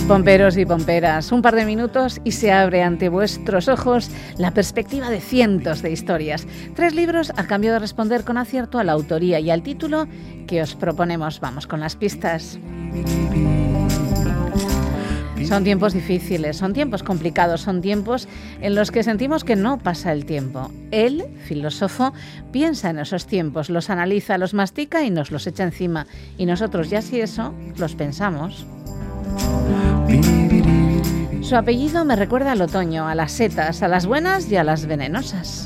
Pomperos y pomperas, un par de minutos y se abre ante vuestros ojos la perspectiva de cientos de historias. 3 libros a cambio de responder con acierto a la autoría y al título que os proponemos. Vamos con las pistas. Son tiempos difíciles, son tiempos complicados, son tiempos en los que sentimos que no pasa el tiempo. El filósofo piensa en esos tiempos, los analiza, los mastica y nos los echa encima. Y nosotros, ya si eso, los pensamos. Su apellido me recuerda al otoño, a las setas, a las buenas y a las venenosas.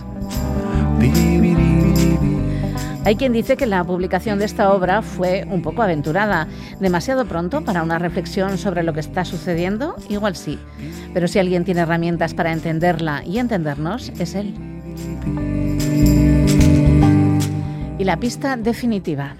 Hay quien dice que la publicación de esta obra fue un poco aventurada, demasiado pronto para una reflexión sobre lo que está sucediendo, igual sí, pero si alguien tiene herramientas para entenderla y entendernos, es él. Y la pista definitiva.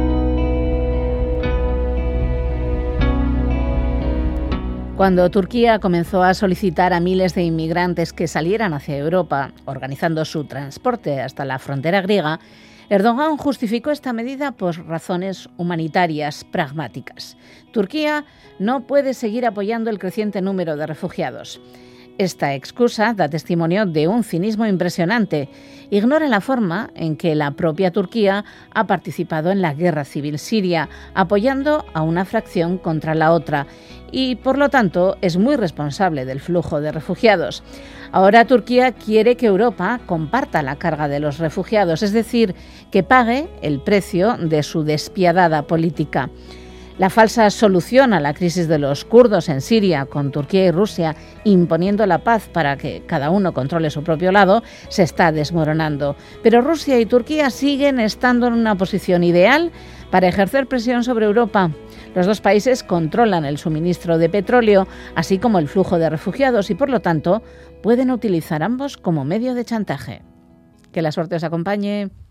Cuando Turquía comenzó a solicitar a miles de inmigrantes que salieran hacia Europa, organizando su transporte hasta la frontera griega, Erdogan justificó esta medida por razones humanitarias pragmáticas. Turquía no puede seguir apoyando el creciente número de refugiados. Esta excusa da testimonio de un cinismo impresionante. Ignora la forma en que la propia Turquía ha participado en la guerra civil siria, apoyando a una fracción contra la otra, y por lo tanto es muy responsable del flujo de refugiados. Ahora Turquía quiere que Europa comparta la carga de los refugiados, es decir, que pague el precio de su despiadada política. La falsa solución a la crisis de los kurdos en Siria, con Turquía y Rusia imponiendo la paz para que cada uno controle su propio lado, se está desmoronando. Pero Rusia y Turquía siguen estando en una posición ideal para ejercer presión sobre Europa. Los dos países controlan el suministro de petróleo, así como el flujo de refugiados, y por lo tanto pueden utilizar ambos como medio de chantaje. Que la suerte os acompañe.